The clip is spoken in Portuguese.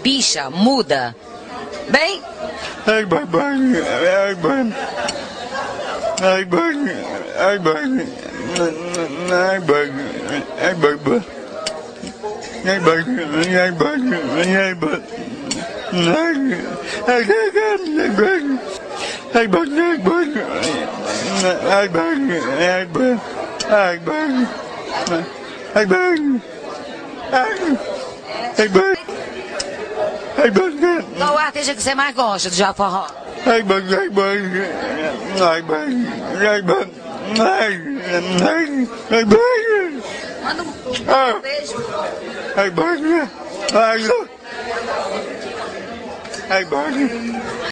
picha, muda. Bem? Ai, bem, ai, bem. Ai, bem, ai, bem. Ai, bem, ai, bem. Ai, bem, ai, bem, ai, bem. Ai, bem. Ai, bem, ai, bem. Ai, bem, ai, bem. Ai, bem. Ai, bem. Ai, bem. Ai, bem. Qual artista que você mais gosta do Já Forró? Ai, bem, ai, bem. Ai, bem, ai, bem. Ai, bem. Manda um beijo. Ai, bem. Ai, bem.